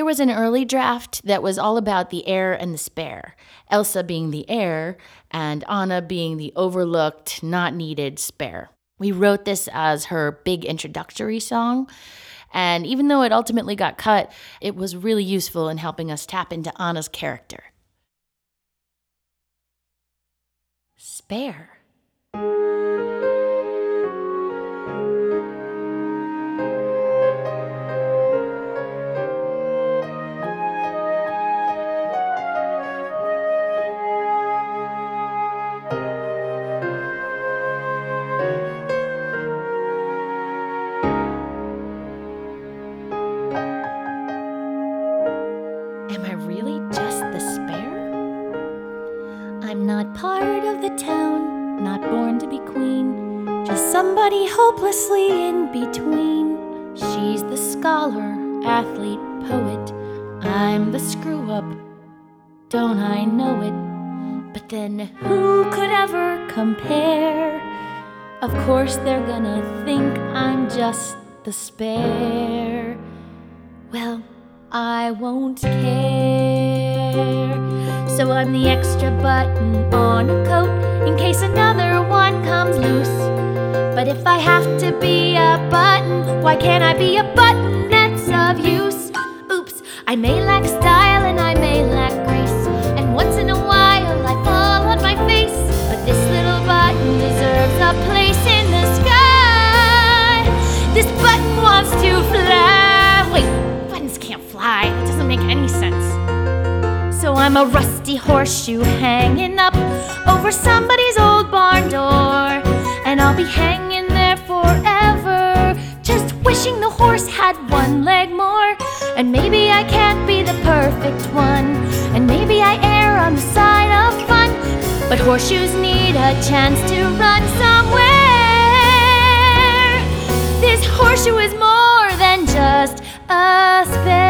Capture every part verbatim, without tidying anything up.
There was an early draft that was all about the heir and the spare, Elsa being the heir and Anna being the overlooked, not needed spare. We wrote this as her big introductory song, and even though it ultimately got cut, it was really useful in helping us tap into Anna's character. Spare. Am I really just the spare? I'm not part of the town, not born to be queen, just somebody hopelessly in between. She's the scholar, athlete, poet. I'm the screw-up, don't I know it? But then who could ever compare? Of course they're gonna think I'm just the spare. Well, I won't care. So I'm the extra button on a coat in case another one comes loose. But if I have to be a button, why can't I be a button that's of use? Oops, I may lack style and I may lack grace, and once in a while I fall on my face. But this little button deserves a place in the sky. This button wants to fly. Wait, buttons can't fly. It doesn't make any sense. So I'm a rusty horseshoe hanging up over somebody's old barn door, and I'll be hanging there forever, just wishing the horse had one leg more. And maybe I can't be the perfect one, and maybe I err on the side of fun, but horseshoes need a chance to run somewhere. This horseshoe is more than just a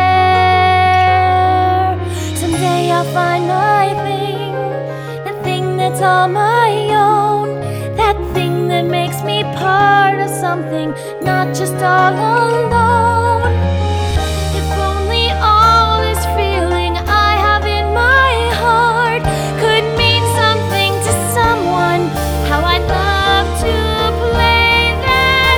spare. Someday I'll find my thing, the thing that's all my own, that thing that makes me part of something, not just all alone. If only all this feeling I have in my heart could mean something to someone, how I'd love to play that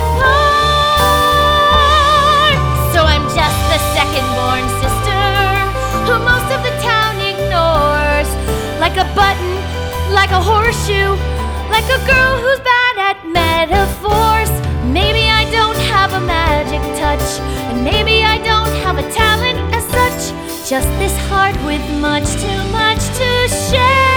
part. So I'm just the second-born sister who most of the town ignores, like a button, like a horseshoe, like a girl who's bad at metaphors. Maybe I don't have a magic touch, and maybe I don't have a talent as such, just this heart with much too much to share.